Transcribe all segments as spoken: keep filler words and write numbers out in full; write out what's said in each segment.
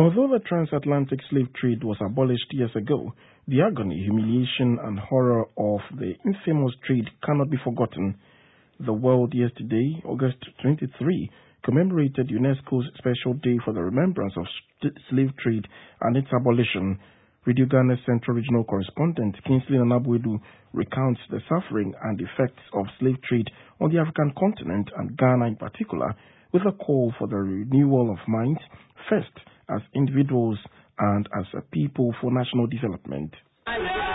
Although the transatlantic slave trade was abolished years ago, the agony, humiliation, and horror of the infamous trade cannot be forgotten. The world yesterday, August twenty-third, commemorated UNESCO's Special Day for the Remembrance of Slave Trade and its Abolition. Radio Ghana's Central Regional Correspondent Kingsley Nanabuedu recounts the suffering and effects of slave trade on the African continent and Ghana in particular, with a call for the renewal of minds, first as individuals and as a people for national development. I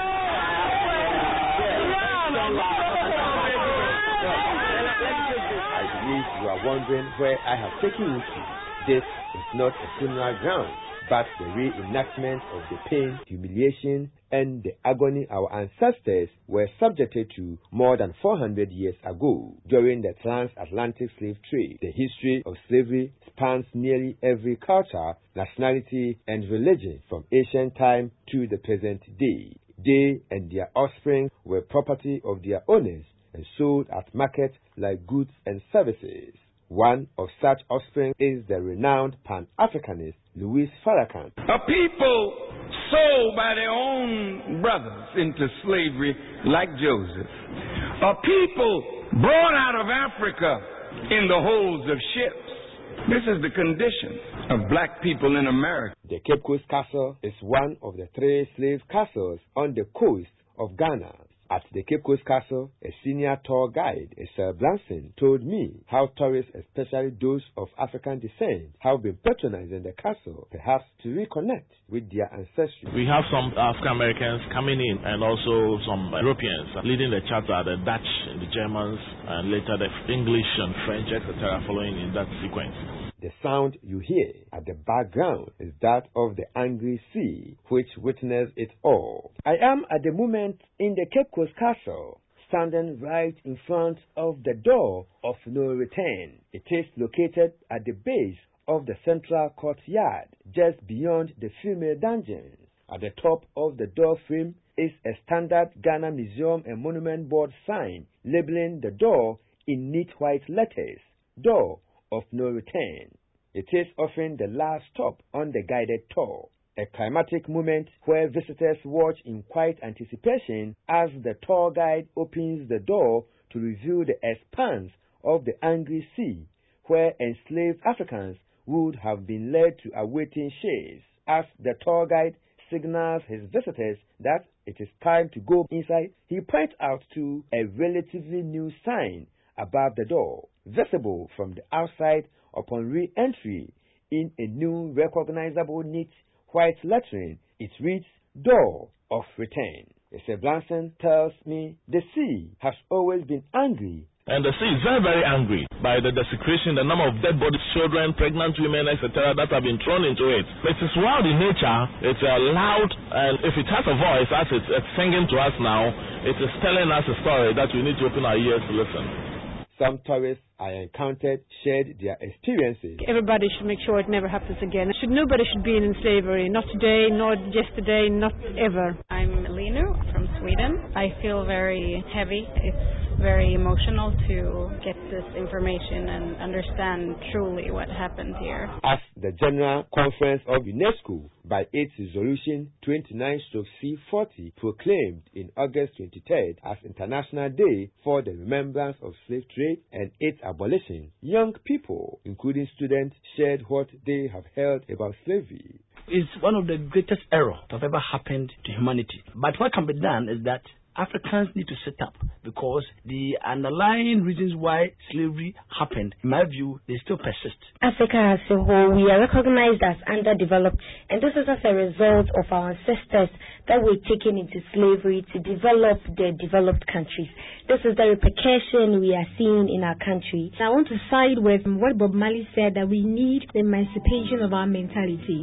believe you are wondering where I have taken you to. This is not a funeral ground, but the reenactment of the pain, humiliation, and the agony our ancestors were subjected to more than four hundred years ago during the transatlantic slave trade. The history of slavery spans nearly every culture, nationality, and religion from ancient time to the present day. They and their offspring were property of their owners and sold at markets like goods and services. One of such offspring is the renowned Pan-Africanist Louis Farrakhan. A people sold by their own brothers into slavery like Joseph. A people brought out of Africa in the holds of ships. This is the condition of black people in America. The Cape Coast Castle is one of the three slave castles on the coast of Ghana. At the Cape Coast Castle, a senior tour guide, Sir Blanson, told me how tourists, especially those of African descent, have been patronizing the castle, perhaps to reconnect with their ancestry. We have some African Americans coming in and also some Europeans leading the charter, the Dutch, the Germans, and later the English and French, et cetera, following in that sequence. The sound you hear at the background is that of the angry sea, which witnessed it all. I am at the moment in the Cape Coast Castle, standing right in front of the door of no return. It is located at the base of the central courtyard, just beyond the female dungeons. At the top of the door frame is a standard Ghana Museum and Monument Board sign labeling the door in neat white letters, Door of No Return. It is often the last stop on the guided tour, a climatic moment where visitors watch in quiet anticipation as the tour guide opens the door to reveal the expanse of the angry sea, where enslaved Africans would have been led to awaiting shades. As the tour guide signals his visitors that it is time to go inside, he points out to a relatively new sign above the door, visible from the outside upon re-entry in a new recognizable neat white lettering. It reads, Door of Return. Mister Blanson tells me the sea has always been angry. And the sea is very, very angry by the desecration, the number of dead bodies, children, pregnant women, et cetera, that have been thrown into it. It is wild in nature, it's uh, loud, and if it has a voice, as it's, it's singing to us now, it is telling us a story that we need to open our ears to listen. Some tourists I encountered shared their experiences. Everybody should make sure it never happens again. Should, nobody should be in slavery, not today, not yesterday, not ever. I'm Linu from Sweden. I feel very heavy. It's very emotional to get this information and understand truly what happened here. As the General Conference of UNESCO, by its resolution twenty-nine C forty, proclaimed in August twenty-third as International Day for the Remembrance of Slave Trade and its Abolition, young people, including students, shared what they have heard about slavery. It's one of the greatest errors that have ever happened to humanity. But what can be done is that Africans need to sit up, because the underlying reasons why slavery happened, in my view, they still persist. Africa as a whole, we are recognized as underdeveloped, and this is as a result of our ancestors that were taken into slavery to develop the developed countries. This is the repercussion we are seeing in our country. I want to side with what Bob Marley said, that we need the emancipation of our mentality.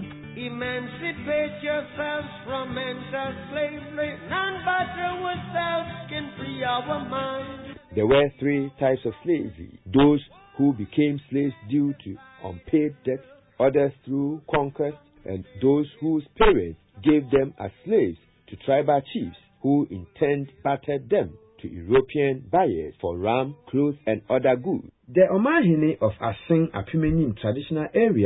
Emancipate yourselves from mental slavery. None but ourselves can free our minds. There were three types of slavery: those who became slaves due to unpaid debt, others through conquest, and those whose parents gave them as slaves to tribal chiefs who in turn bartered them to European buyers for ram, clothes, and other goods. The Omahini of Asing Apimenyim traditional area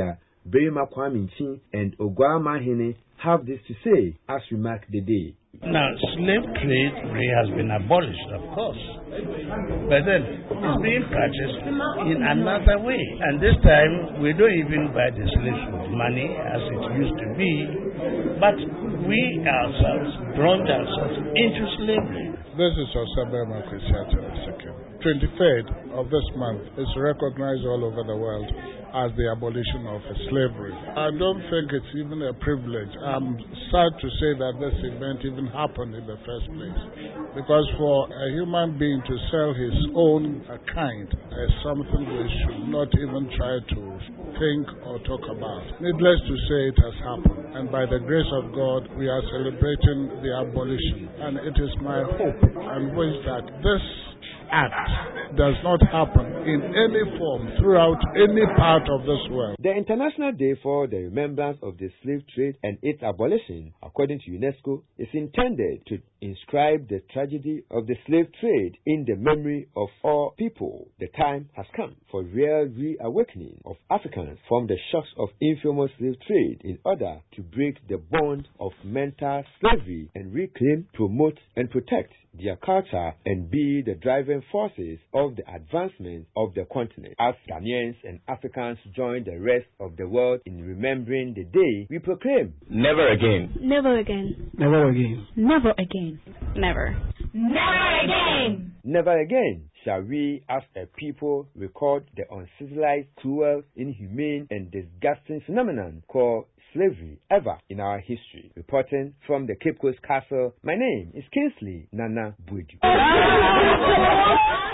Berima Kwame Nkrumah and Oguama Hene have this to say as we mark the day. Now, slave trade has been abolished, of course, but then it's being practiced in another way. And this time, we don't even buy the slaves with money as it used to be, but we ourselves brought ourselves into slavery. This is Osabe Makwesiata Second. twenty-third of this month is recognized all over the world as the abolition of slavery. I don't think it's even a privilege. I'm sad to say that this event even happened in the first place, because for a human being to sell his own kind is something we should not even try to think or talk about. Needless to say, it has happened, and by the grace of God, we are celebrating the abolition. And it is my hope and wish that this act does not happen in any form throughout any part of this world. The International Day for the Remembrance of the Slave Trade and its Abolition, according to UNESCO, is intended to inscribe the tragedy of the slave trade in the memory of all people. The time has come for real reawakening of Africans from the shocks of infamous slave trade in order to break the bond of mental slavery and reclaim, promote, and protect their culture and be the driving forces of the advancement of the continent. As Ghanaians and Africans join the rest of the world in remembering the day, we proclaim, never again. Never again. Never again. Never again. Never. Never again. Never again shall we as a people record the uncivilized, cruel, inhumane, and disgusting phenomenon called slavery ever in our history. Reporting from the Cape Coast Castle, my name is Kingsley Nana Buedu.